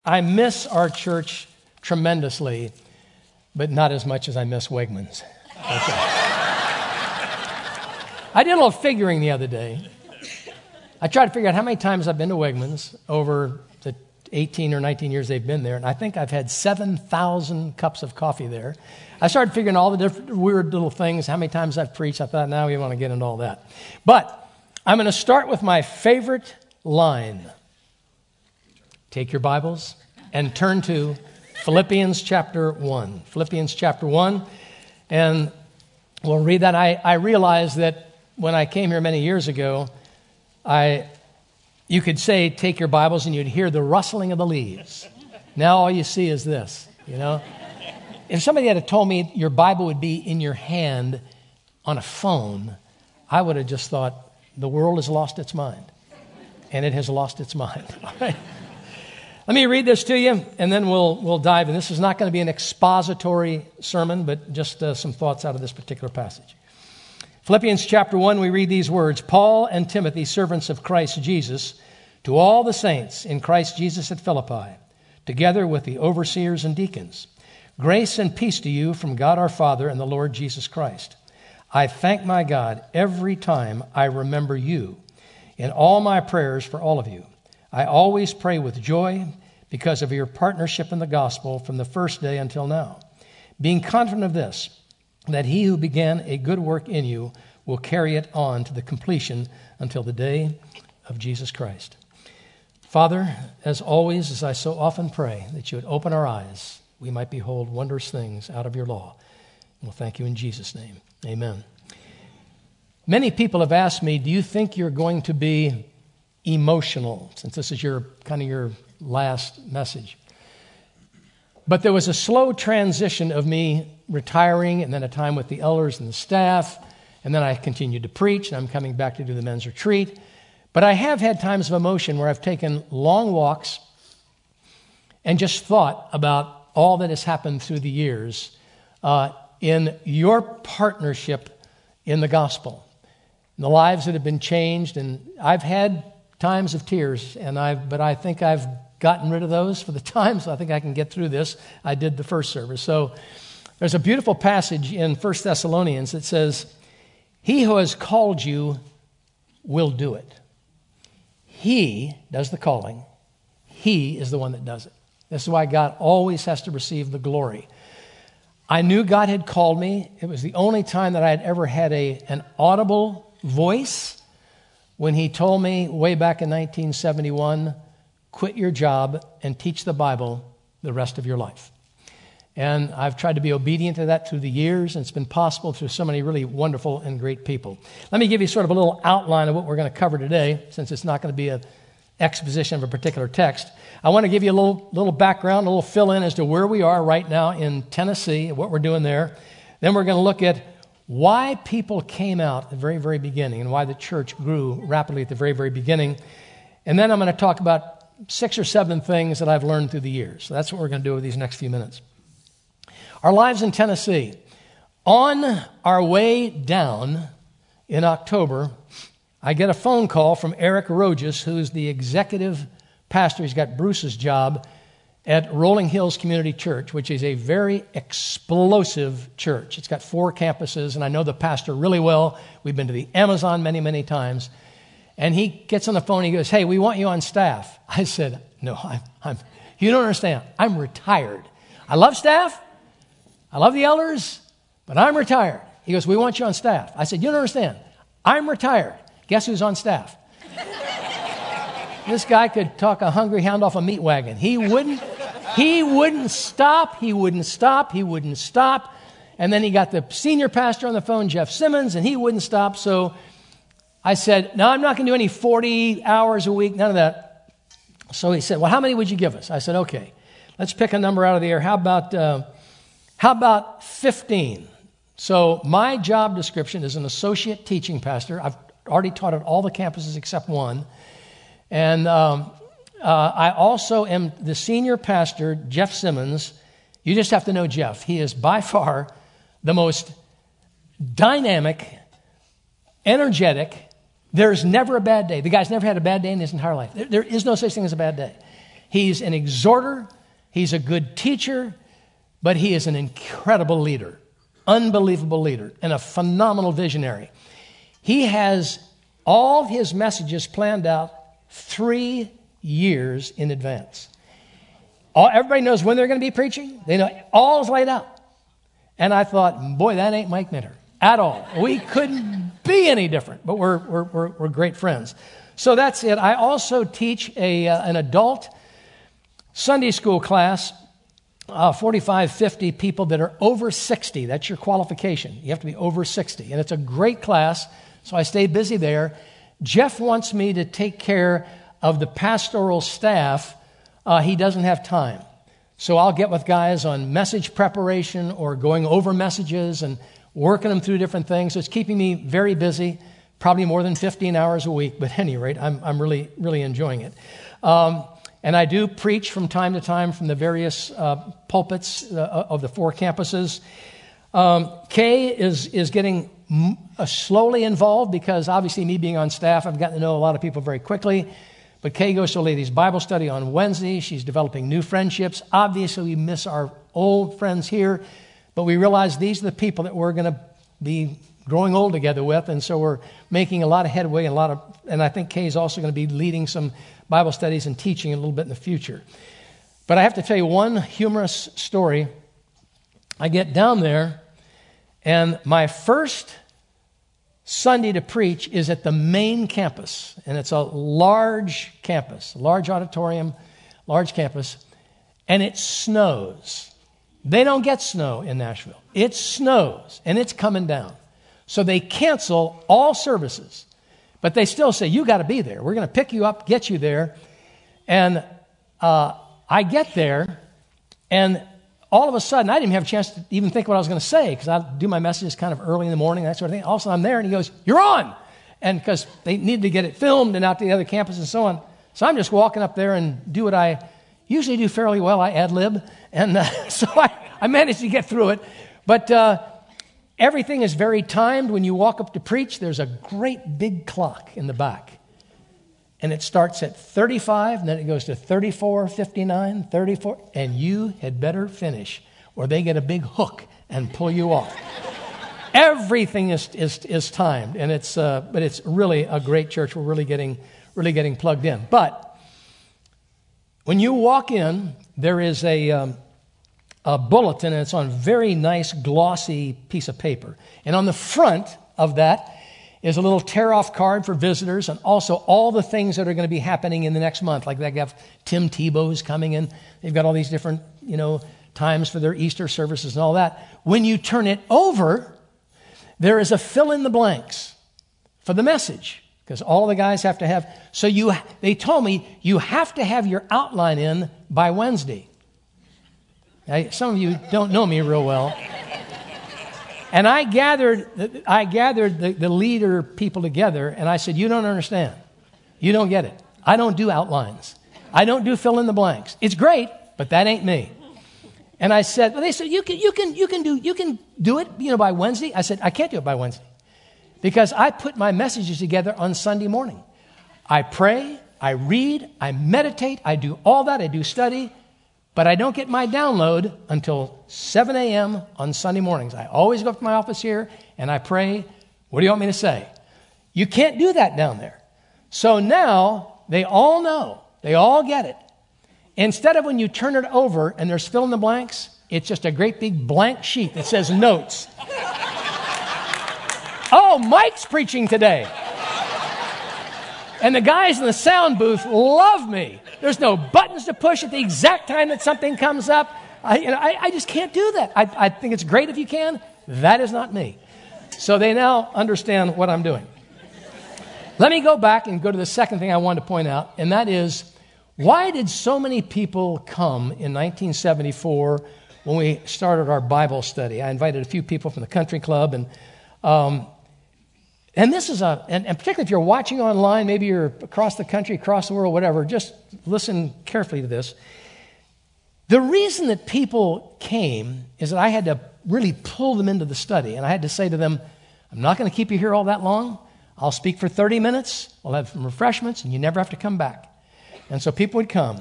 I miss our church tremendously, but not as much as I miss Wegmans. Okay. I did a little figuring the other day. I tried to figure out how many times I've been to Wegmans over the 18 or 19 years they've been there, and I think I've had 7,000 cups of coffee there. I started figuring all the different weird little things, how many times I've preached. I thought, now we want to get into all that. But I'm going to start with my favorite line. Take your Bibles and turn to Philippians chapter 1. Philippians chapter 1. And we'll read that. I realized that when I came here many years ago, you could say, take your Bibles, and you'd hear the rustling of the leaves. Now all you see is this, you know. If somebody had told me your Bible would be in your hand on a phone, I would have just thought, the world has lost its mind. And it has lost its mind. All right. Let me read this to you, and then we'll dive in. This is not going to be an expository sermon, but just some thoughts out of this particular passage. Philippians chapter 1, we read these words, Paul and Timothy, servants of Christ Jesus, to all the saints in Christ Jesus at Philippi, together with the overseers and deacons. Grace and peace to you from God our Father and the Lord Jesus Christ. I thank my God every time I remember you in all my prayers for all of you. I always pray with joy because of your partnership in the gospel from the first day until now, being confident of this, that he who began a good work in you will carry it on to the completion until the day of Jesus Christ. Father, as always, as I so often pray, that you would open our eyes, we might behold wondrous things out of your law. And we'll thank you in Jesus' name. Amen. Many people have asked me, do you think you're going to be emotional, since this is your last message? But there was a slow transition of me retiring, and then a time with the elders and the staff, and then I continued to preach, and I'm coming back to do the men's retreat. But I have had times of emotion where I've taken long walks and just thought about all that has happened through the years in your partnership in the gospel, and the lives that have been changed. And I've had times of tears, but I think I've gotten rid of those for the time, so I think I can get through this. I did the first service. So there's a beautiful passage in 1 Thessalonians that says, he who has called you will do it. He does the calling. He is the one that does it. This is why God always has to receive the glory. I knew God had called me. It was the only time that I had ever had an audible voice when he told me way back in 1971, quit your job and teach the Bible the rest of your life. And I've tried to be obedient to that through the years, and it's been possible through so many really wonderful and great people. Let me give you sort of a little outline of what we're going to cover today, since it's not going to be an exposition of a particular text. I want to give you a little background, a little fill-in as to where we are right now in Tennessee, and what we're doing there. Then we're going to look at why people came out at the very, very beginning and why the church grew rapidly at the very, very beginning. And then I'm going to talk about 6 or 7 things that I've learned through the years. So that's what we're going to do with these next few minutes. Our lives in Tennessee. On our way down in October, I get a phone call from Eric Rojas, who's the executive pastor. He's got Bruce's job at Rolling Hills Community Church, which is a very explosive church. It's got 4 campuses, and I know the pastor really well. We've been to the Amazon many, many times. And he gets on the phone, and he goes, hey, we want you on staff. I said, no, you don't understand. I'm retired. I love staff. I love the elders, but I'm retired. He goes, we want you on staff. I said, you don't understand. I'm retired. Guess who's on staff? This guy could talk a hungry hound off a meat wagon. He wouldn't stop. And then he got the senior pastor on the phone, Jeff Simmons, and he wouldn't stop. So I said, no, I'm not going to do any 40 hours a week, none of that. So he said, well, how many would you give us? I said, okay, let's pick a number out of the air. How about 15? So my job description is an associate teaching pastor. I've already taught at all the campuses except one. And I also am the senior pastor, Jeff Simmons. You just have to know Jeff. He is by far the most dynamic, energetic. There's never a bad day. The guy's never had a bad day in his entire life. There is no such thing as a bad day. He's an exhorter. He's a good teacher, but he is an incredible leader, unbelievable leader, and a phenomenal visionary. He has all of his messages planned out 3 years in advance. Everybody knows when they're going to be preaching. They know all is laid out. And I thought, boy, that ain't Mike Minter at all. We couldn't be any different, but we're great friends. So that's it. I also teach an adult Sunday school class, 45, 50 people that are over 60. That's your qualification. You have to be over 60. And it's a great class, so I stay busy there. Jeff wants me to take care of the pastoral staff. He doesn't have time. So I'll get with guys on message preparation or going over messages and working them through different things. So it's keeping me very busy, probably more than 15 hours a week. But at any rate, I'm really, really enjoying it. And I do preach from time to time from the various pulpits of the 4 campuses. Kay is getting slowly involved because obviously me being on staff, I've gotten to know a lot of people very quickly. But Kay goes to a ladies' Bible study on Wednesday. She's developing new friendships. Obviously, we miss our old friends here, but we realize these are the people that we're going to be growing old together with, and so we're making a lot of headway and I think Kay's also going to be leading some Bible studies and teaching a little bit in the future. But I have to tell you one humorous story. I get down there, and my first Sunday to preach is at the main campus, and it's a large campus, large auditorium, large campus, and it snows. They don't get snow in Nashville. It snows, and it's coming down. So they cancel all services, but they still say, you got to be there. We're going to pick you up, get you there. And I get there, and all of a sudden, I didn't even have a chance to even think what I was going to say because I do my messages kind of early in the morning, that sort of thing. All of a sudden, I'm there, and he goes, you're on. And because they needed to get it filmed and out to the other campus and so on. So I'm just walking up there and do what I usually do fairly well. I ad-lib. And so I managed to get through it. But everything is very timed. When you walk up to preach, there's a great big clock in the back. And it starts at 35, and then it goes to 34, 59, 34, and you had better finish, or they get a big hook and pull you off. Everything is timed, and but it's really a great church. We're really getting plugged in. But when you walk in, there is a bulletin, and it's on a very nice glossy piece of paper. And on the front of that is a little tear-off card for visitors and also all the things that are going to be happening in the next month. Like they have Tim Tebow's coming in. They've got all these different, times for their Easter services and all that. When you turn it over, there is a fill in the blanks for the message because all the guys have to have. So they told me you have to have your outline in by Wednesday. Now, some of you don't know me real well. And I gathered the leader people together, and I said, you don't understand. You don't get it. I don't do outlines. I don't do fill in the blanks. It's great, but that ain't me. And I said, well, they said, you can do it, by Wednesday. I said, I can't do it by Wednesday because I put my messages together on Sunday morning. I pray, I read, I meditate, I do all that. I do study. But I don't get my download until 7 a.m. on Sunday mornings. I always go up to my office here and I pray, what do you want me to say? You can't do that down there. So now they all know, they all get it. Instead of when you turn it over and there's fill in the blanks, it's just a great big blank sheet that says notes. Oh, Mike's preaching today. And the guys in the sound booth love me. There's no buttons to push at the exact time that something comes up. I just can't do that. I think it's great if you can. That is not me. So they now understand what I'm doing. Let me go back and go to the second thing I wanted to point out, and that is, why did so many people come in 1974 when we started our Bible study? I invited a few people from the country club, and this is and particularly if you're watching online, maybe you're across the country, across the world, whatever, just listen carefully to this. The reason that people came is that I had to really pull them into the study, and I had to say to them, I'm not going to keep you here all that long. I'll speak for 30 minutes. We'll have some refreshments, and you never have to come back. And so people would come.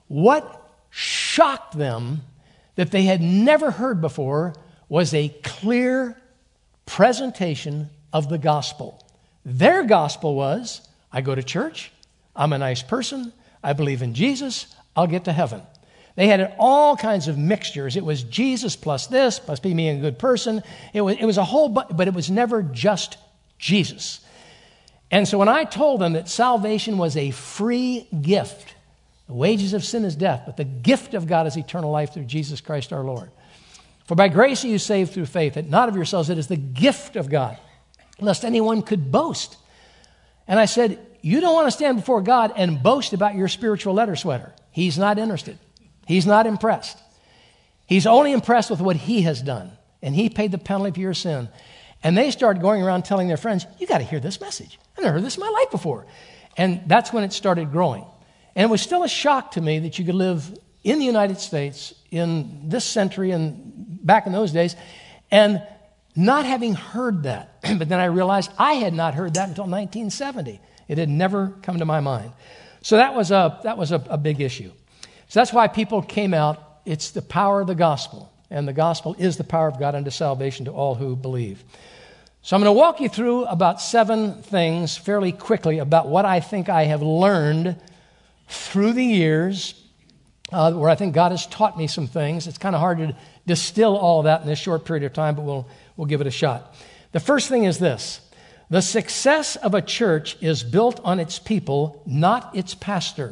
What shocked them that they had never heard before was a clear presentation of the gospel. Their gospel was, I go to church, I'm a nice person, I believe in Jesus, I'll get to heaven. They had all kinds of mixtures. It was Jesus plus this, plus being a good person. It was a whole, but it was never just Jesus. And so when I told them that salvation was a free gift, the wages of sin is death, but the gift of God is eternal life through Jesus Christ our Lord. For by grace are you saved through faith, that not of yourselves, it is the gift of God, lest anyone could boast. And I said, you don't want to stand before God and boast about your spiritual letter sweater. He's not interested. He's not impressed. He's only impressed with what he has done. And he paid the penalty for your sin. And they started going around telling their friends, you got to hear this message. I've never heard this in my life before. And that's when it started growing. And it was still a shock to me that you could live in the United States in this century and back in those days and not having heard that. But then I realized I had not heard that until 1970. It had never come to my mind. So that was a big issue. So that's why people came out. It's the power of the gospel. And the gospel is the power of God unto salvation to all who believe. So I'm going to walk you through about 7 things fairly quickly about what I think I have learned through the years, where I think God has taught me some things. It's kind of hard to distill all of that in this short period of time, but we'll give it a shot. The first thing is this. The success of a church is built on its people, not its pastor.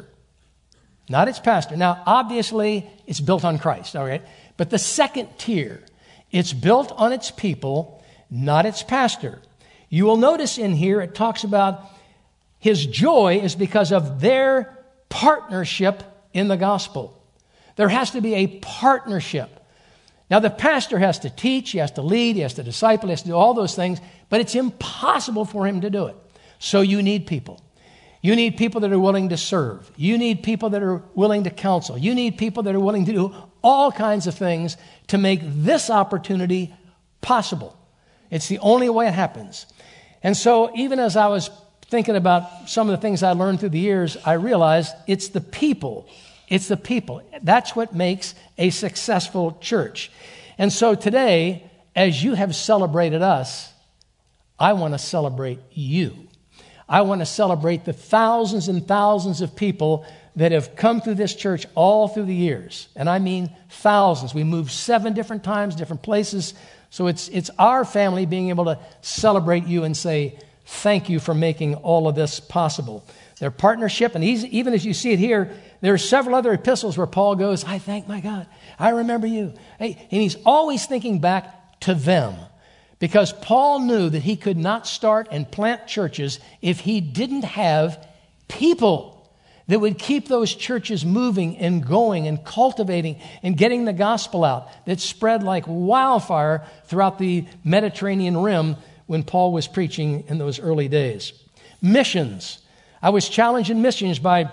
Not its pastor. Now, obviously, it's built on Christ, all right? But the second tier, it's built on its people, not its pastor. You will notice in here it talks about his joy is because of their partnership in the gospel. There has to be a partnership. Now, the pastor has to teach, he has to lead, he has to disciple, he has to do all those things, but it's impossible for him to do it. So you need people. You need people that are willing to serve. You need people that are willing to counsel. You need people that are willing to do all kinds of things to make this opportunity possible. It's the only way it happens. And so even as I was thinking about some of the things I learned through the years, I realized it's the people. It's the people. That's what makes a successful church. And so today, as you have celebrated us, I want to celebrate you. I want to celebrate the thousands and thousands of people that have come through this church all through the years. And I mean thousands. We moved 7 different times, different places. So it's our family being able to celebrate you and say, thank you for making all of this possible. Their partnership, and even as you see it here, there are several other epistles where Paul goes, I thank my God. I remember you. Hey, and he's always thinking back to them. Because Paul knew that he could not start and plant churches if he didn't have people that would keep those churches moving and going and cultivating and getting the gospel out that spread like wildfire throughout the Mediterranean rim when Paul was preaching in those early days. Missions. I was challenged in missions by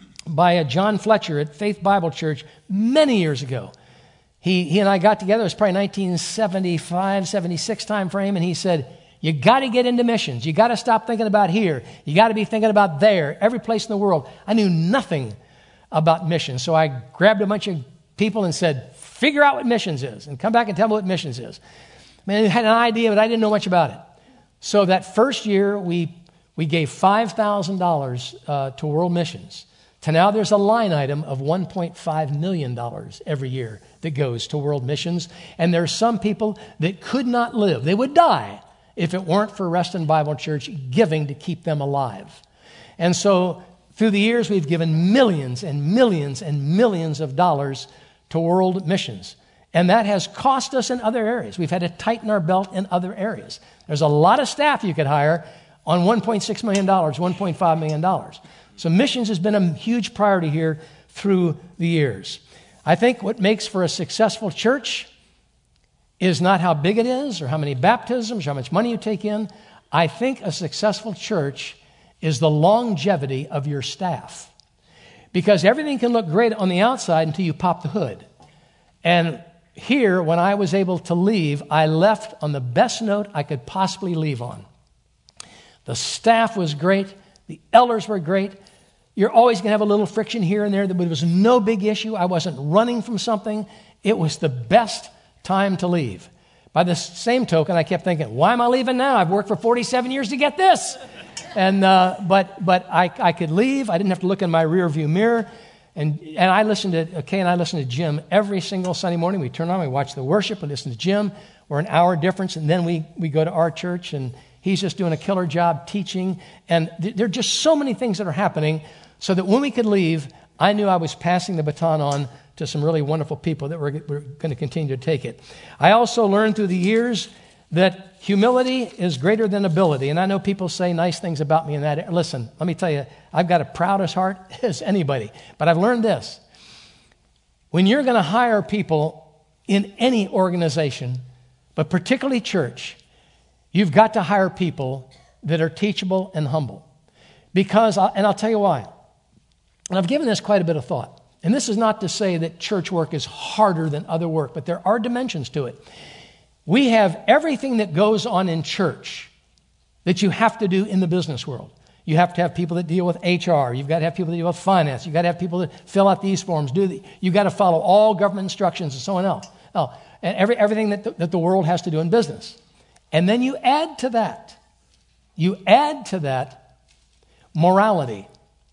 John Fletcher at Faith Bible Church many years ago. He and I got together, it was probably 1975, 76 time frame, and he said, you got to get into missions. You got to stop thinking about here. You got to be thinking about there, every place in the world. I knew nothing about missions, so I grabbed a bunch of people and said, figure out what missions is, and come back and tell me what missions is. Man, I had an idea, but I didn't know much about it. So that first year, we gave $5,000 to World Missions. To now there's a line item of $1.5 million every year that goes to world missions. And there's some people that could not live. They would die if it weren't for Reston Bible Church giving to keep them alive. And so through the years, we've given millions and millions and millions of dollars to world missions. And that has cost us in other areas. We've had to tighten our belt in other areas. There's a lot of staff you could hire on $1.6 million, $1.5 million. So missions has been a huge priority here through the years. I think what makes for a successful church is not how big it is or how many baptisms or how much money you take in. I think a successful church is the longevity of your staff. Because everything can look great on the outside until you pop the hood. And here, when I was able to leave, I left on the best note I could possibly leave on. The staff was great. The elders were great. You're always going to have a little friction here and there, but it was no big issue. I wasn't running from something. It was the best time to leave. By the same token, I kept thinking, why am I leaving now? I've worked for 47 years to get this. And but I could leave. I didn't have to look in my rearview mirror. And I listened to Kay and I listened to Jim every single Sunday morning. We turn on, we watch the worship, we listen to Jim. We're an hour difference, and then we go to our church, and he's just doing a killer job teaching. And there are just so many things that are happening, so that when we could leave, I knew I was passing the baton on to some really wonderful people that were going to continue to take it. I also learned through the years that humility is greater than ability. And I know people say nice things about me in that. Listen, let me tell you, I've got a proudest heart as anybody. But I've learned this. When you're going to hire people in any organization, but particularly church, you've got to hire people that are teachable and humble. Because, and I'll tell you why. And I've given this quite a bit of thought. And this is not to say that church work is harder than other work, but there are dimensions to it. We have everything that goes on in church that you have to do in the business world. You have to have people that deal with HR. You've got to have people that deal with finance. You've got to have people that fill out these forms. You've got to follow all government instructions and so on else. And everything that the world has to do in business. And then you add to that morality.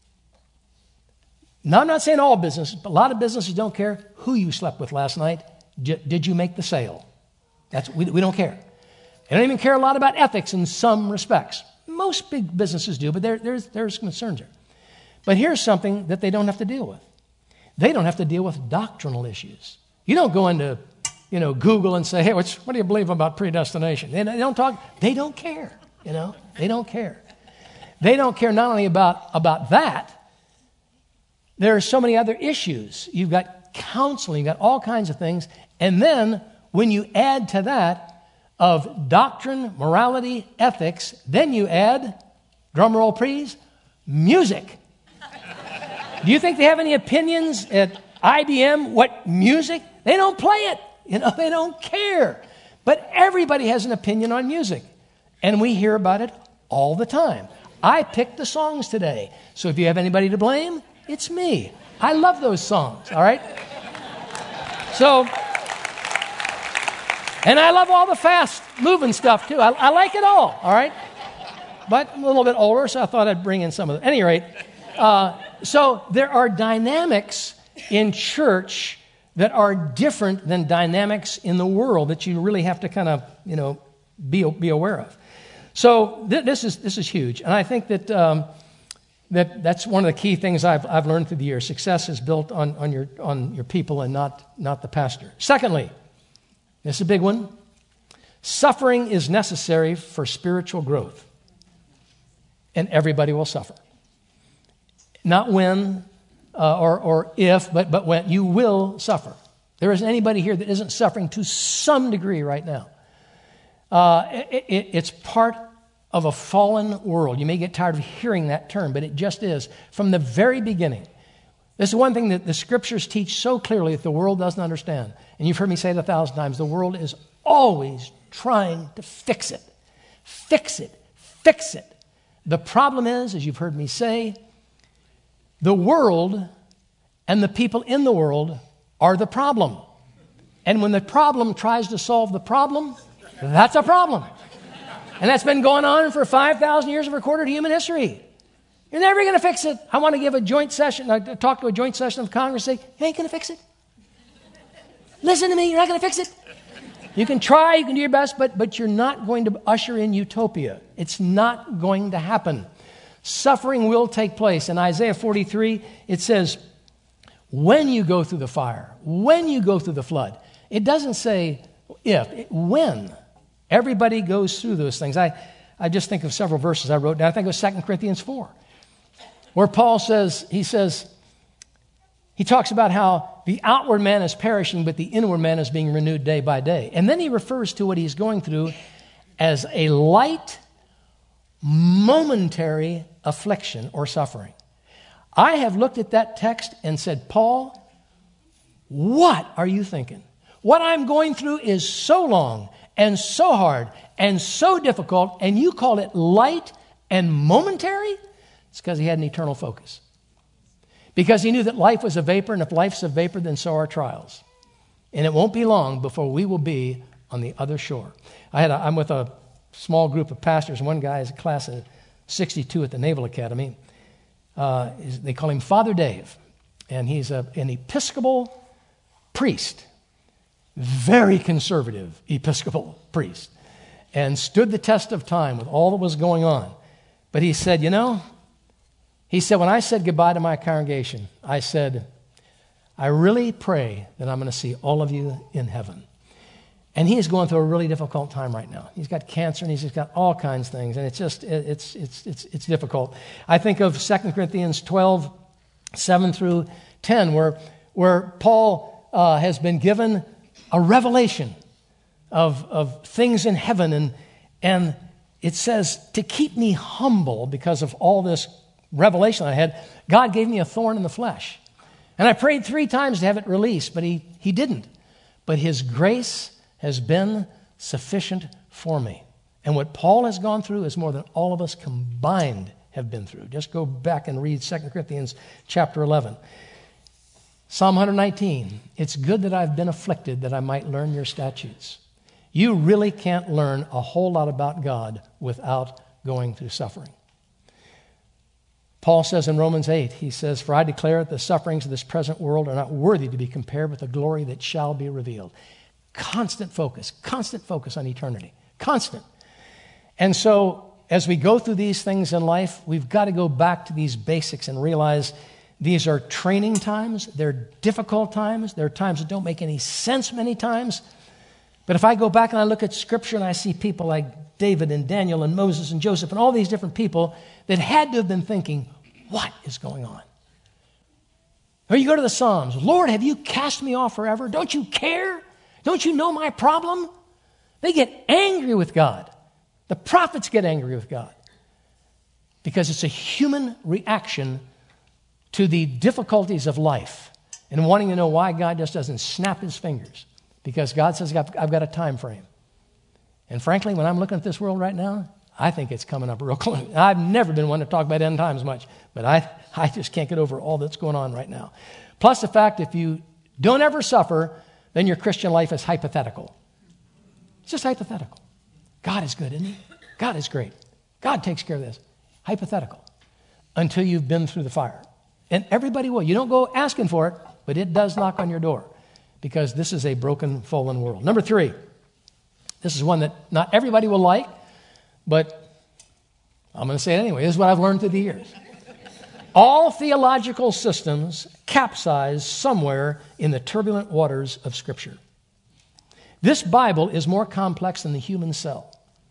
Now, I'm not saying all businesses, but a lot of businesses don't care who you slept with last night. Did you make the sale? We don't care. They don't even care a lot about ethics in some respects. Most big businesses do, but there's concerns there. But here's something that they don't have to deal with. They don't have to deal with doctrinal issues. You don't go into Google and say, hey, what do you believe about predestination? They don't talk. They don't care. They don't care. They don't care not only about that. There are so many other issues. You've got counseling. You've got all kinds of things. And then when you add to that of doctrine, morality, ethics, then you add, drum roll please, music. Do you think they have any opinions at IBM? What music? They don't play it. They don't care. But everybody has an opinion on music. And we hear about it all the time. I picked the songs today. So if you have anybody to blame, it's me. I love those songs, all right? So, and I love all the fast moving stuff too. I like it all right? But I'm a little bit older, so I thought I'd bring in some of it. At any rate, so there are dynamics in church that are different than dynamics in the world that you really have to kind of, be aware of. So this is huge. And I think that's one of the key things I've learned through the years. Success is built on your people and not the pastor. Secondly, this is a big one. Suffering is necessary for spiritual growth. And everybody will suffer. Not when or if, but when. You will suffer. There isn't anybody here that isn't suffering to some degree right now. It's part of a fallen world. You may get tired of hearing that term, but it just is. From the very beginning. This is one thing that the scriptures teach so clearly that the world doesn't understand. And you've heard me say it 1,000 times. The world is always trying to fix it. Fix it. Fix it. The problem is, as you've heard me say, the world and the people in the world are the problem. And when the problem tries to solve the problem, that's a problem. And that's been going on for 5,000 years of recorded human history. You're never going to fix it. I want to give a joint session, talk to a joint session of Congress, say, you ain't going to fix it. Listen to me, you're not going to fix it. You can try, you can do your best, but you're not going to usher in utopia. It's not going to happen. Suffering will take place. In Isaiah 43, it says, when you go through the fire, when you go through the flood. It doesn't say if, when. Everybody goes through those things. I just think of several verses I wrote down. I think it was 2 Corinthians 4, where Paul says, he talks about how the outward man is perishing, but the inward man is being renewed day by day. And then he refers to what he's going through as a light, momentary affliction or suffering. I have looked at that text and said, Paul, what are you thinking? What I'm going through is so long and so hard and so difficult, and you call it light and momentary? It's because he had an eternal focus. because he knew that life was a vapor, and if life's a vapor, then so are trials. And it won't be long before we will be on the other shore. I'm with a small group of pastors. One guy is a class of 62 at the Naval Academy. They call him Father Dave, and he's an Episcopal priest, very conservative Episcopal priest, and stood the test of time with all that was going on. But he said, when I said goodbye to my congregation, I said, I really pray that I'm going to see all of you in heaven. And he is going through a really difficult time right now. He's got cancer and he's just got all kinds of things, and it's difficult. I think of 2 Corinthians 12, 7 through 10, where Paul has been given a revelation of things in heaven, and it says, to keep me humble because of all this revelation I had, God gave me a thorn in the flesh. And I prayed 3 times to have it released, but he didn't. But his grace has been sufficient for me. And what Paul has gone through is more than all of us combined have been through. Just go back and read 2 Corinthians chapter 11. Psalm 119, it's good that I've been afflicted that I might learn your statutes. You really can't learn a whole lot about God without going through suffering. Paul says in Romans 8, he says, for I declare that the sufferings of this present world are not worthy to be compared with the glory that shall be revealed. Constant focus on eternity. Constant. And so as we go through these things in life, we've got to go back to these basics and realize these are training times. They're difficult times. They're times that don't make any sense many times. But if I go back and I look at Scripture and I see people like David and Daniel and Moses and Joseph and all these different people that had to have been thinking, what is going on? Or you go to the Psalms, Lord, have you cast me off forever? Don't you care? Don't you know my problem? They get angry with God. The prophets get angry with God because it's a human reaction to the difficulties of life and wanting to know why God just doesn't snap his fingers, because God says, I've got a time frame. And frankly, when I'm looking at this world right now, I think it's coming up real close. I've never been one to talk about end times much, but I just can't get over all that's going on right now. Plus the fact, if you don't ever suffer, then your Christian life is hypothetical. It's just hypothetical. God is good, isn't he? God is great. God takes care of this. Hypothetical. Until you've been through the fire. And everybody will. You don't go asking for it, but it does knock on your door, because this is a broken, fallen world. Number 3. This is one that not everybody will like, but I'm going to say it anyway. This is what I've learned through the years. All theological systems capsize somewhere in the turbulent waters of Scripture. This Bible is more complex than the human cell.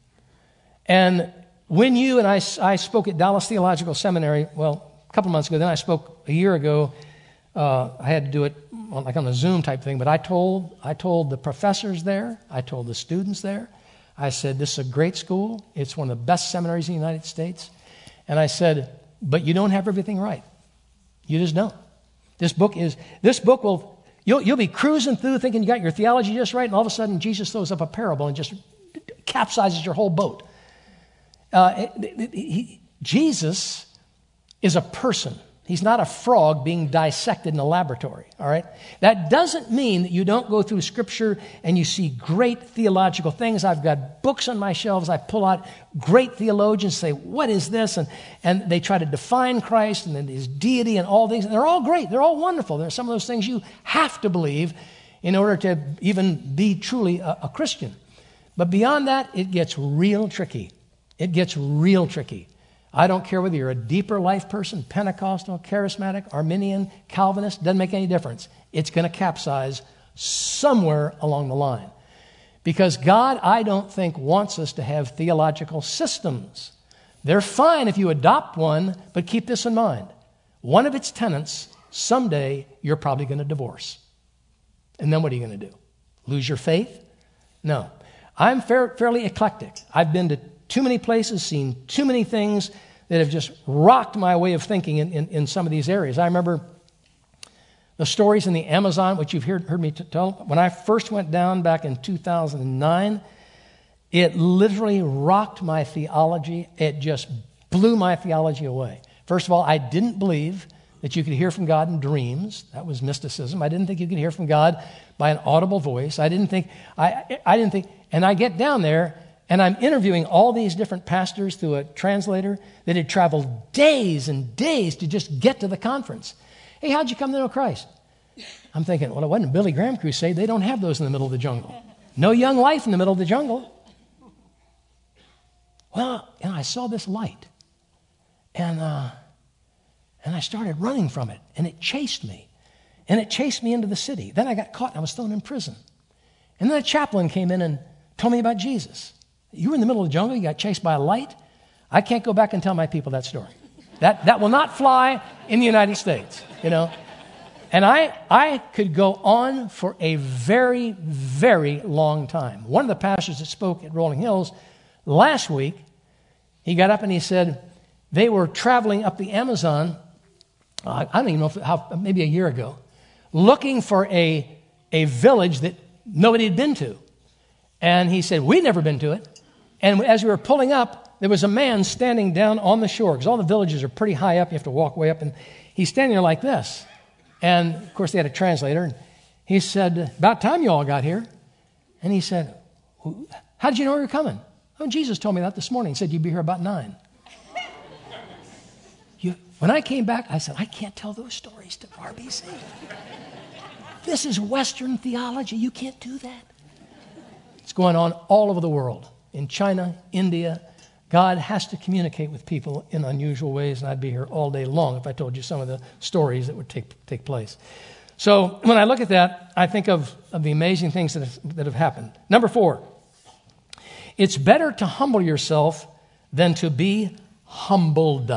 And when you and I spoke at Dallas Theological Seminary, well, a couple months ago, then I spoke a year ago. I had to do it like on a Zoom type thing, but I told the professors there, I told the students there, I said, this is a great school. It's one of the best seminaries in the United States. And I said, but you don't have everything right. You just don't. This book will, you'll be cruising through thinking you got your theology just right, and all of a sudden Jesus throws up a parable and just capsizes your whole boat. Jesus is a person. He's not a frog being dissected in a laboratory, all right? That doesn't mean that you don't go through Scripture and you see great theological things. I've got books on my shelves. I pull out great theologians, say, what is this? And they try to define Christ and then his deity and all these. And they're all great. They're all wonderful. There are some of those things you have to believe in order to even be truly a Christian. But beyond that, it gets real tricky. It gets real tricky. I don't care whether you're a deeper life person, Pentecostal, charismatic, Arminian, Calvinist, doesn't make any difference. It's going to capsize somewhere along the line. Because God, I don't think, wants us to have theological systems. They're fine if you adopt one, but keep this in mind. One of its tenets, someday you're probably going to divorce. And then what are you going to do? Lose your faith? No. I'm fairly eclectic. I've been to too many places, seen too many things that have just rocked my way of thinking in some of these areas. I remember the stories in the Amazon, which you've heard me tell. When I first went down back in 2009, it literally rocked my theology. It just blew my theology away. First of all, I didn't believe that you could hear from God in dreams. That was mysticism. I didn't think you could hear from God by an audible voice. I didn't think, and I get down there and I'm interviewing all these different pastors through a translator that had traveled days and days to just get to the conference. Hey, how'd you come to know Christ? I'm thinking, well, it wasn't a Billy Graham crusade. They don't have those in the middle of the jungle. No young life in the middle of the jungle. Well, and I saw this light. And I started running from it. And it chased me. And it chased me into the city. Then I got caught and I was thrown in prison. And then a chaplain came in and told me about Jesus. You were in the middle of the jungle. You got chased by a light. I can't go back and tell my people that story. That will not fly in the United States, you know. And I could go on for a very, very long time. One of the pastors that spoke at Rolling Hills last week, he got up and he said they were traveling up the Amazon, I don't even know how, maybe a year ago, looking for a village that nobody had been to. And he said, we'd never been to it. And as we were pulling up, there was a man standing down on the shore, because all the villages are pretty high up. You have to walk way up. And he's standing there like this. And, of course, they had a translator. And he said, about time you all got here. And he said, how did you know we were coming? Oh, Jesus told me that this morning. He said, you'd be here about 9. When I came back, I said, I can't tell those stories to RBC. This is Western theology. You can't do that. It's going on all over the world. In China, India, God has to communicate with people in unusual ways, and I'd be here all day long if I told you some of the stories that would take place. So when I look at that, I think of the amazing things that have happened. Number 4, it's better to humble yourself than to be humbled.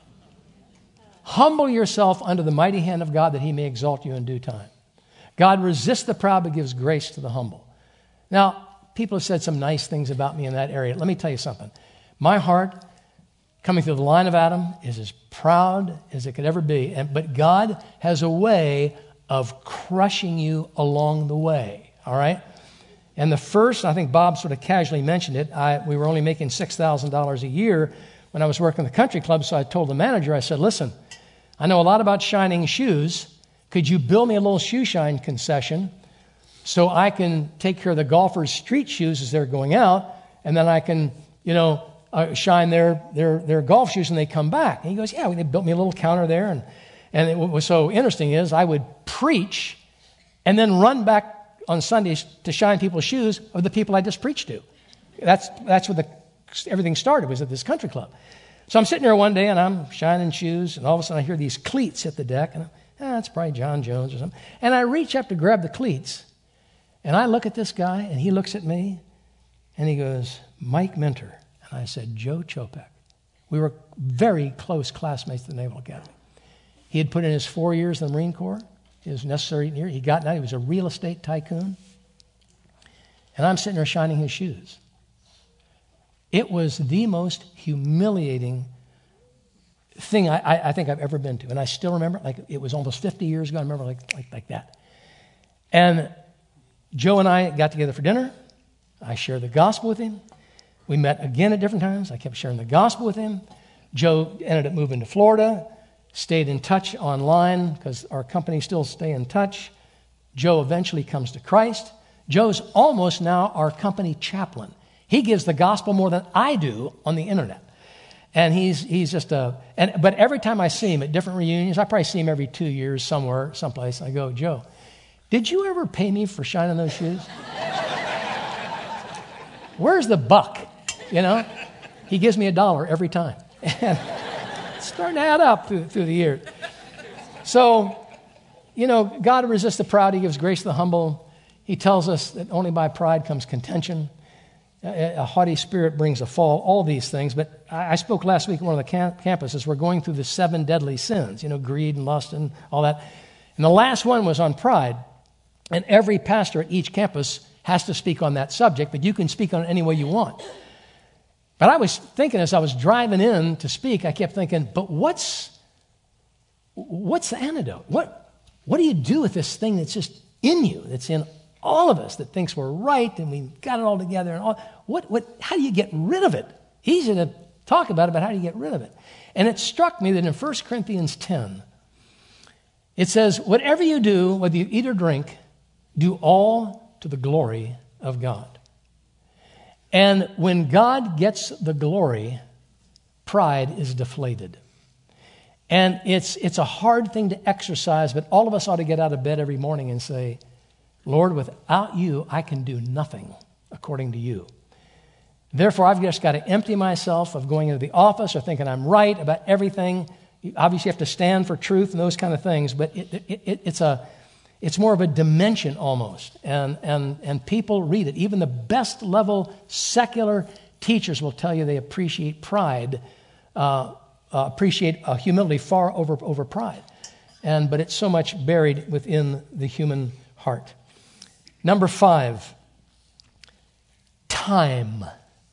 Humble yourself under the mighty hand of God that he may exalt you in due time. God resists the proud but gives grace to the humble. Now, people have said some nice things about me in that area. Let me tell you something. My heart, coming through the line of Adam, is as proud as it could ever be. But God has a way of crushing you along the way, all right? And the first, I think Bob sort of casually mentioned it, we were only making $6,000 a year when I was working the country club, so I told the manager, I said, listen, I know a lot about shining shoes. Could you build me a little shoe shine concession so I can take care of the golfers' street shoes as they're going out, and then I can, shine their golf shoes when they come back? And he goes, yeah, they built me a little counter there. And what was so interesting is I would preach and then run back on Sundays to shine people's shoes of the people I just preached to. That's where everything started, was at this country club. So I'm sitting there one day and I'm shining shoes, and all of a sudden I hear these cleats hit the deck, and that's probably John Jones or something. And I reach up to grab the cleats, and I look at this guy, and he looks at me, and he goes, Mike Minter. And I said, Joe Chopek. We were very close classmates at the Naval Academy. He had put in his 4 years in the Marine Corps, his necessary year. He got out. He was a real estate tycoon. And I'm sitting there shining his shoes. It was the most humiliating thing I think I've ever been to. And I still remember, like it was almost 50 years ago. I remember like that. And Joe and I got together for dinner. I shared the gospel with him. We met again at different times. I kept sharing the gospel with him. Joe ended up moving to Florida, stayed in touch online because our company still stay in touch. Joe eventually comes to Christ. Joe's almost now our company chaplain. He gives the gospel more than I do on the internet. And he's just but every time I see him at different reunions, I probably see him every 2 years somewhere, someplace. I go, Joe, did you ever pay me for shining those shoes? Where's the buck? He gives me $1 every time. And it's starting to add up through the years. So, God resists the proud. He gives grace to the humble. He tells us that only by pride comes contention. A haughty spirit brings a fall, all these things. But I spoke last week at one of the campuses. We're going through the 7 deadly sins, greed and lust and all that. And the last one was on pride. And every pastor at each campus has to speak on that subject, but you can speak on it any way you want. But I was thinking as I was driving in to speak, I kept thinking, but what's the antidote? What do you do with this thing that's just in you, that's in all of us, that thinks we're right and we've got it all together? And how do you get rid of it? Easy to talk about it, but how do you get rid of it? And it struck me that in 1 Corinthians 10, It says, whatever you do, whether you eat or drink, do all to the glory of God. And when God gets the glory, pride is deflated. And it's a hard thing to exercise, but all of us ought to get out of bed every morning and say, Lord, without you, I can do nothing according to you. Therefore, I've just got to empty myself of going into the office or thinking I'm right about everything. You obviously have to stand for truth and those kind of things, but it's more of a dimension almost. And people read it. Even the best level secular teachers will tell you they appreciate pride, appreciate humility far over pride. But it's so much buried within the human heart. Number 5, time.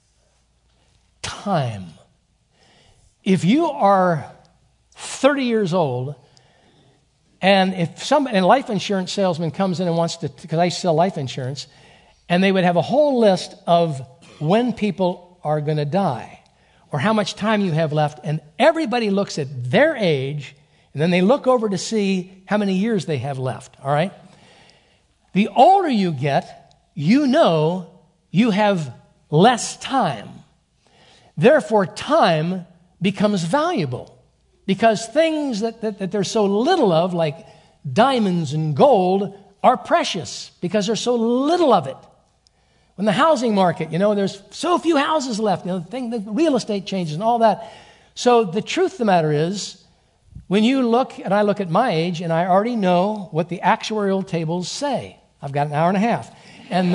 Time. If you are 30 years old, and if a life insurance salesman comes in and wants to, because I sell life insurance, and they would have a whole list of when people are going to die or how much time you have left, and everybody looks at their age, and then they look over to see how many years they have left, all right? The older you get, you know you have less time. Therefore, time becomes valuable. Because things that there's so little of, like diamonds and gold, are precious because there's so little of it. When the housing market, there's so few houses left, the real estate changes and all that. So the truth of the matter is, when you look, and I look at my age, and I already know what the actuarial tables say. I've got an hour and a half. And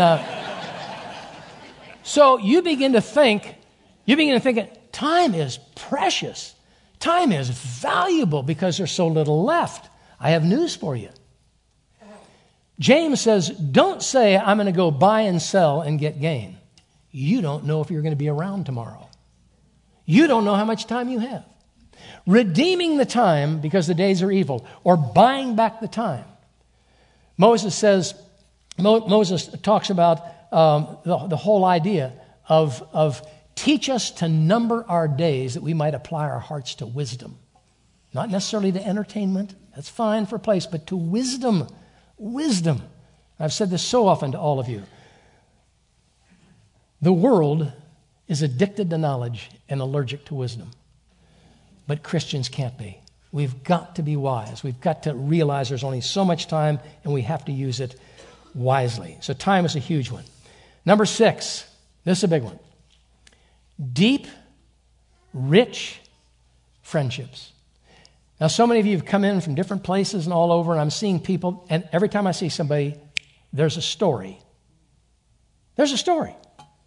so you begin to think, time is precious. Time is valuable because there's so little left. I have news for you. James says, don't say, I'm going to go buy and sell and get gain. You don't know if you're going to be around tomorrow. You don't know how much time you have. Redeeming the time because the days are evil, or buying back the time. Moses talks about the whole idea of teach us to number our days that we might apply our hearts to wisdom. Not necessarily to entertainment. That's fine for a place, but to wisdom. Wisdom. I've said this so often to all of you. The world is addicted to knowledge and allergic to wisdom. But Christians can't be. We've got to be wise. We've got to realize there's only so much time, and we have to use it wisely. So time is a huge one. Number 6. This is a big one. Deep, rich friendships. Now, so many of you have come in from different places and all over, and I'm seeing people, and every time I see somebody, there's a story. There's a story.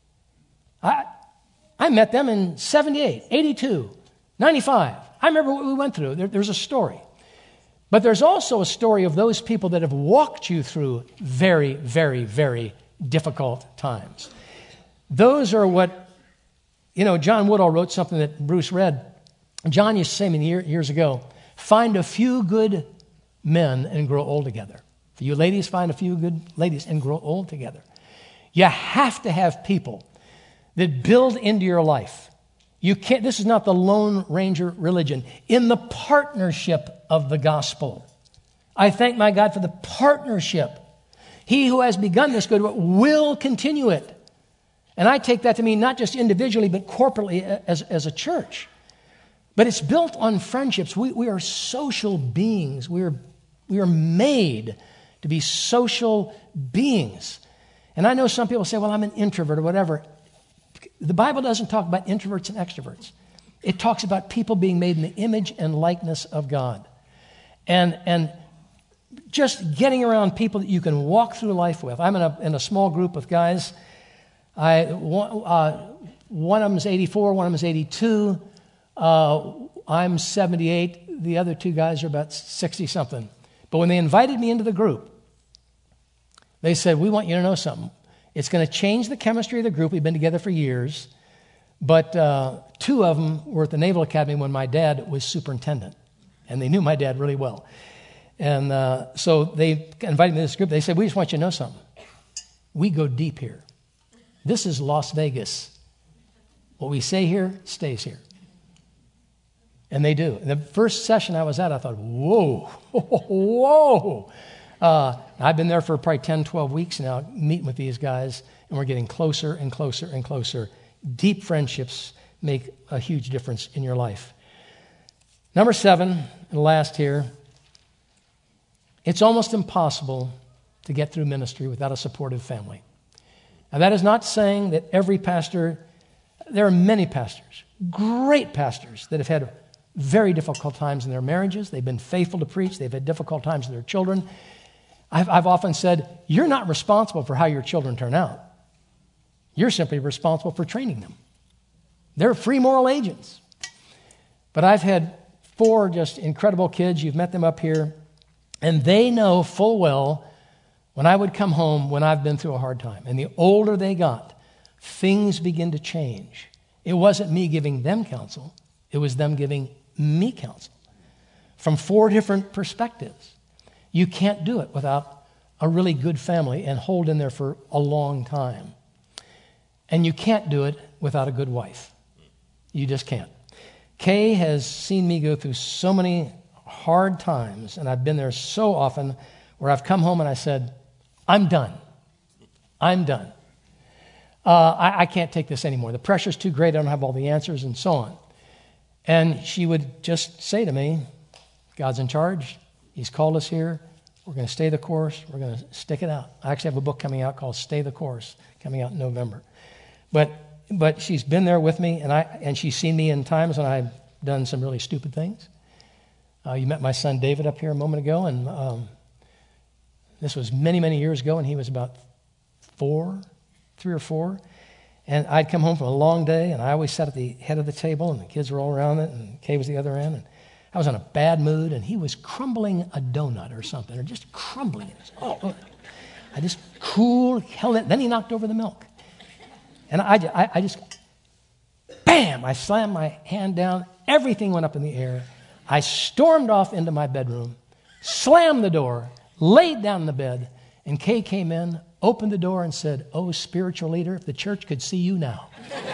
I met them in 78, 82, 95. I remember what we went through. There's a story. But there's also a story of those people that have walked you through very, very, very difficult times. Those are what, John Woodall wrote something that Bruce read. John used to say to me years ago, find a few good men and grow old together. For you ladies, find a few good ladies and grow old together. You have to have people that build into your life. You can't. This is not the Lone Ranger religion. In the partnership of the gospel. I thank my God for the partnership. He who has begun this good work will continue it. And I take that to mean not just individually, but corporately as a church. But it's built on friendships. We are social beings. We are made to be social beings. And I know some people say, well, I'm an introvert or whatever. The Bible doesn't talk about introverts and extroverts. It talks about people being made in the image and likeness of God. And just getting around people that you can walk through life with. I'm in a small group of guys. One of them is 84, one of them is 82. I'm 78. The other two guys are about 60-something. But when they invited me into the group, they said, we want you to know something. It's going to change the chemistry of the group. We've been together for years. But 2 of them were at the Naval Academy when my dad was superintendent. And they knew my dad really well. And so they invited me to this group. They said, we just want you to know something. We go deep here. This is Las Vegas. What we say here stays here. And they do. The first session I was at, I thought, whoa, whoa. I've been there for probably 10, 12 weeks now, meeting with these guys, and we're getting closer and closer and closer. Deep friendships make a huge difference in your life. Number 7, and last here, it's almost impossible to get through ministry without a supportive family. Now, that is not saying that every pastor, there are many pastors, great pastors, that have had very difficult times in their marriages. They've been faithful to preach. They've had difficult times with their children. I've often said, you're not responsible for how your children turn out. You're simply responsible for training them. They're free moral agents. But I've had 4 just incredible kids. You've met them up here. And they know full well when I would come home when I've been through a hard time. And the older they got, things begin to change. It wasn't me giving them counsel. It was them giving me counsel from 4 different perspectives. You can't do it without a really good family and hold in there for a long time. And you can't do it without a good wife. You just can't. Kay has seen me go through so many hard times, and I've been there so often where I've come home and I said, I'm done. I'm done. I can't take this anymore. The pressure's too great. I don't have all the answers and so on. And she would just say to me, God's in charge. He's called us here. We're going to stay the course. We're going to stick it out. I actually have a book coming out called Stay the Course, coming out in November. But she's been there with me, and she's seen me in times when I've done some really stupid things. You met my son David up here a moment ago, and this was many, many years ago, and he was about 3 or 4. And I'd come home from a long day, and I always sat at the head of the table, and the kids were all around it, and Kay was the other end. And I was in a bad mood, and he was crumbling a donut or something, or just crumbling it. I just held it. Then he knocked over the milk. And I just, bam, I slammed my hand down. Everything went up in the air. I stormed off into my bedroom, slammed the door, laid down in the bed, and Kay came in, opened the door, and said, "Oh, spiritual leader, if the church could see you now."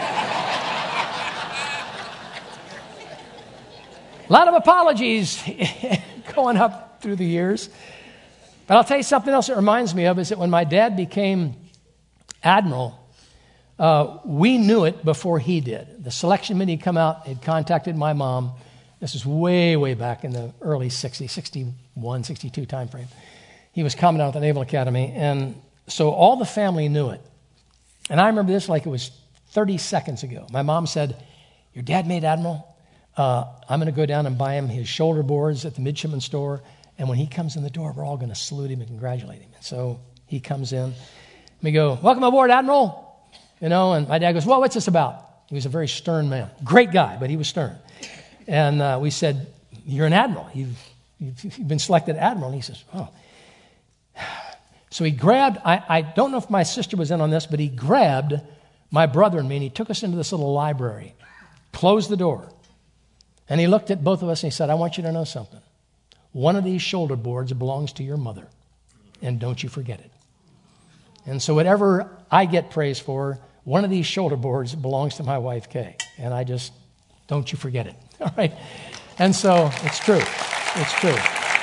A lot of apologies going up through the years. But I'll tell you something else it reminds me of is that when my dad became admiral, we knew it before he did. The selection committee had come out, had contacted my mom. This is way, way back in the early 60s, 61, 62 time frame. He was coming out at the Naval Academy, and so all the family knew it. And I remember this like it was 30 seconds ago. My mom said, "Your dad made admiral. I'm going to go down and buy him his shoulder boards at the midshipman store, and when he comes in the door, we're all going to salute him and congratulate him." And so he comes in, and we go, "Welcome aboard, Admiral." And my dad goes, "Well, what's this about?" He was a very stern man. Great guy, but he was stern. And we said, "You're an admiral. You've been selected admiral." And he says, "Oh." So he grabbed, I don't know if my sister was in on this, but he grabbed my brother and me, and he took us into this little library, closed the door, and he looked at both of us and he said, "I want you to know something. One of these shoulder boards belongs to your mother, and don't you forget it. And so whatever I get praise for, one of these shoulder boards belongs to my wife, Kay. And I just, don't you forget it." All right? And so it's true. It's true.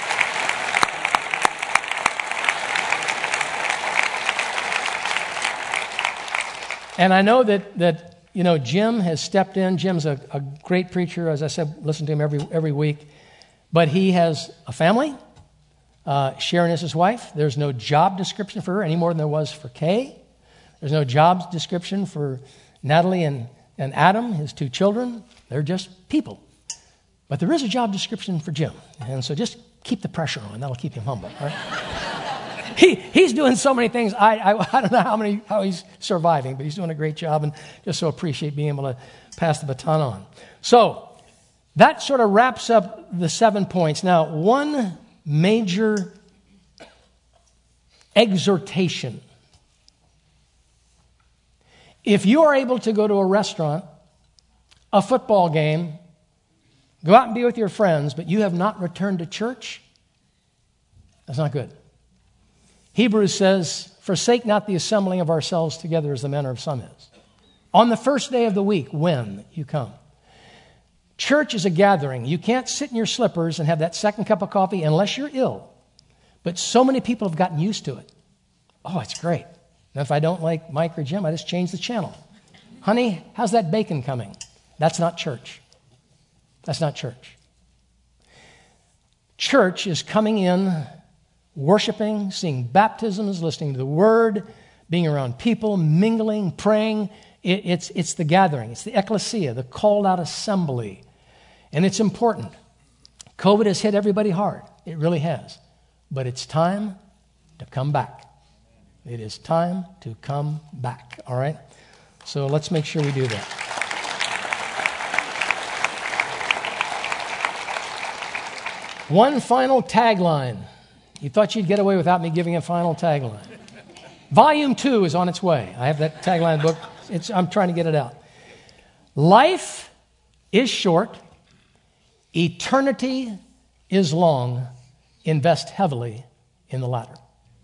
And I know that Jim has stepped in. Jim's a great preacher. As I said, listen to him every week. But he has a family. Sharon is his wife. There's no job description for her any more than there was for Kay. There's no job description for Natalie and Adam, his 2 children. They're just people. But there is a job description for Jim. And so just keep the pressure on. That'll keep him humble. Right? He's doing so many things. I don't know how he's surviving, but he's doing a great job, and just so appreciate being able to pass the baton on. So that sort of wraps up the 7 points. Now, one major exhortation. If you are able to go to a restaurant, a football game, go out and be with your friends, but you have not returned to church, that's not good. Hebrews says, "Forsake not the assembling of ourselves together as the manner of some is." On the first day of the week, when you come. Church is a gathering. You can't sit in your slippers and have that second cup of coffee unless you're ill. But so many people have gotten used to it. Oh, it's great. Now, if I don't like Mike or Jim, I just change the channel. Honey, how's that bacon coming? That's not church. That's not church. Church is coming in, worshiping, seeing baptisms, listening to the word, being around people, mingling, praying. It's the gathering. It's the ecclesia, the called out assembly. And it's important. COVID has hit everybody hard. It really has. But it's time to come back. It is time to come back. All right? So let's make sure we do that. One final tagline. You thought you'd get away without me giving a final tagline. Volume 2 is on its way. I have that tagline book. I'm trying to get it out. Life is short. Eternity is long. Invest heavily in the latter.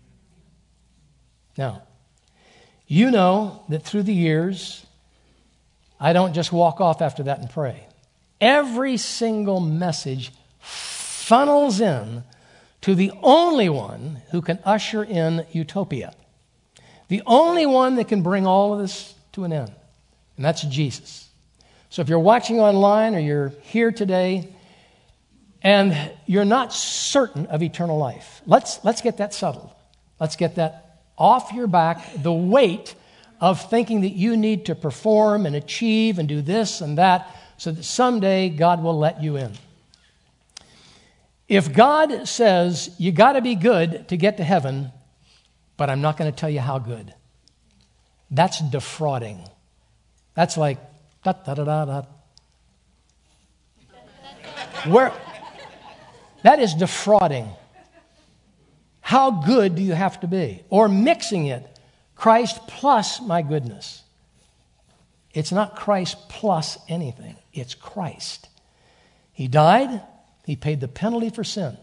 Now, you know that through the years, I don't just walk off after that and pray. Every single message funnels in to the only one who can usher in utopia. The only one that can bring all of this to an end. And that's Jesus. So if you're watching online or you're here today and you're not certain of eternal life, let's get that settled. Let's get that off your back, the weight of thinking that you need to perform and achieve and do this and that so that someday God will let you in. If God says you got to be good to get to heaven, but I'm not going to tell you how good, that's defrauding. That's like da-da-da-da-da. That is defrauding. How good do you have to be? Or mixing it, Christ plus my goodness. It's not Christ plus anything. It's Christ. He died. He paid the penalty for sin.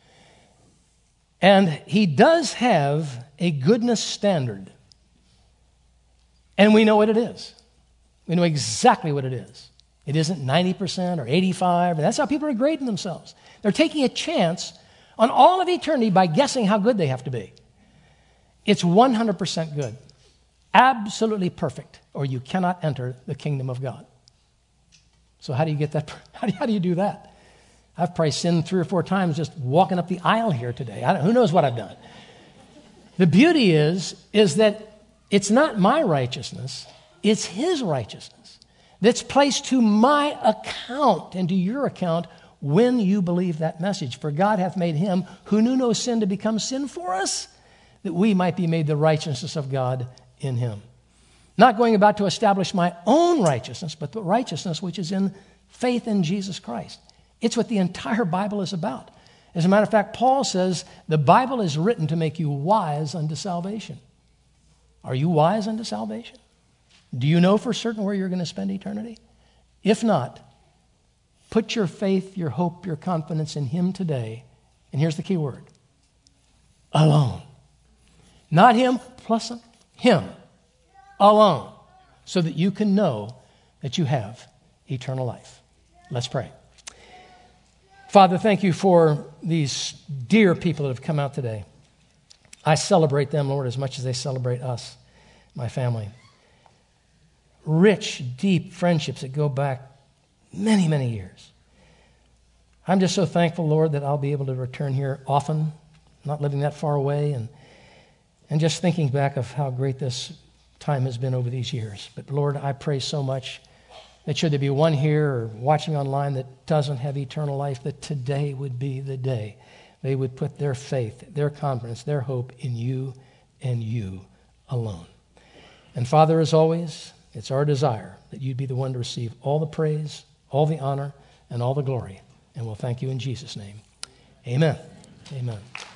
And he does have a goodness standard. And we know what it is. We know exactly what it is. It isn't 90% or 85%. And that's how people are grading themselves. They're taking a chance on all of eternity by guessing how good they have to be. It's 100% good. Absolutely perfect, or you cannot enter the kingdom of God. So how do you get that? How do you do that? I've probably sinned 3 or 4 times just walking up the aisle here today. Who knows what I've done? The beauty is that it's not my righteousness, it's his righteousness that's placed to my account and to your account when you believe that message. For God hath made him who knew no sin to become sin for us, that we might be made the righteousness of God in him. Not going about to establish my own righteousness, but the righteousness which is in faith in Jesus Christ. It's what the entire Bible is about. As a matter of fact, Paul says the Bible is written to make you wise unto salvation. Are you wise unto salvation? Do you know for certain where you're going to spend eternity? If not, put your faith, your hope, your confidence in him today. And here's the key word. Alone. Not him plus him. Alone. So that you can know that you have eternal life. Let's pray. Father, thank you for these dear people that have come out today. I celebrate them, Lord, as much as they celebrate us, my family. Rich, deep friendships that go back many, many years. I'm just so thankful, Lord, that I'll be able to return here often, not living that far away, and just thinking back of how great this time has been over these years. But Lord, I pray so much that should there be one here or watching online that doesn't have eternal life, that today would be the day they would put their faith, their confidence, their hope in you and you alone. And Father, as always, it's our desire that you'd be the one to receive all the praise, all the honor, and all the glory. And we'll thank you in Jesus' name. Amen. Amen.